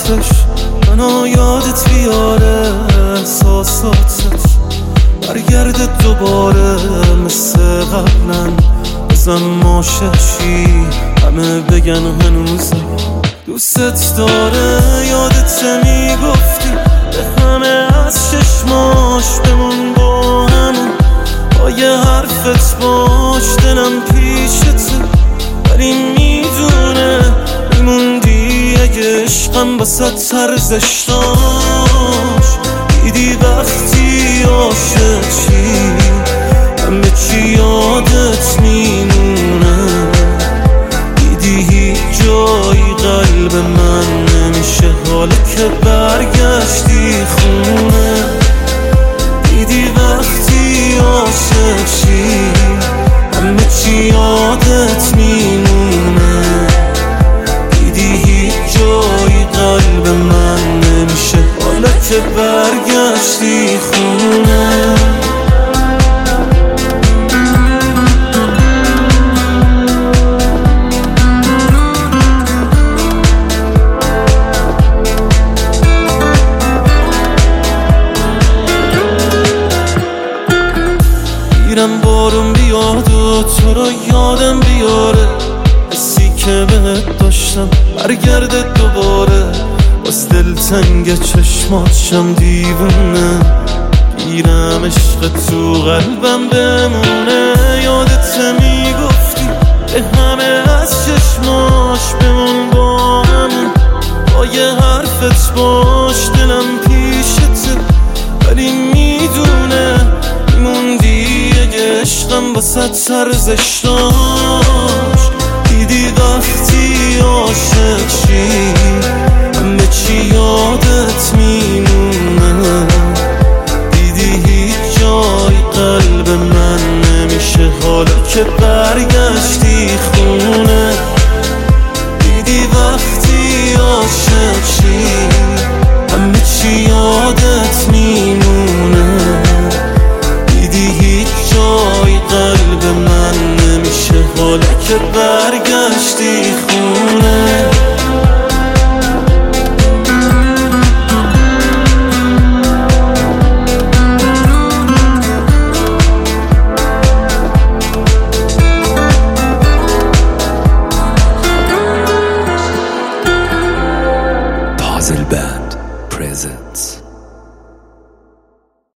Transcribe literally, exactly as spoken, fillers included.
عطرش منو یادت بیاره، احساساتت برگرده دوباره مثل قبلا. بزن ماششی همه بگن هنوزم دوستت داره. یادت میگفتی به همه از چشماش بمون با همون، با یه حرفت باش دلم پیشته، ولی میدونه میموندی اگه عشقم بسات ارزش داشت. دیدی وقتی عاشق چی همه چی یادت میمونه، دیدی هیچ جایی قلب من نمیشه حالا که برگشتی خونه. دیدی وقتی عاشق چی همه چی یادت میمونه، دیدی هیچ جایی قلب من نمیشه حالا که برگشتی خونه. میرم بارون بیاد و تو رو یادم بیاره، حسی که بهت داشتم برگرده دوباره. باز دلتنگ چشماتشم دیوونه، گیرم عشق تو قلبم بمونه. یادت میگفتی به همه از چشماش بمون با همون، با یه حرفت باش دلم پیشته، ولی میدونه میموندی اگه عشقم بسات ارزش داشت. دیدی وقتی عاشق چی همه چی یادت میمونه، دیدی هیچ جای قلب من نمیشه حالا که برگشتی خونه. دیدی وقتی عاشق چی همه چی یادت میمونه، دیدی هیچ جای قلب من نمیشه حالا که برگشتی خونه. Puzzle Band presents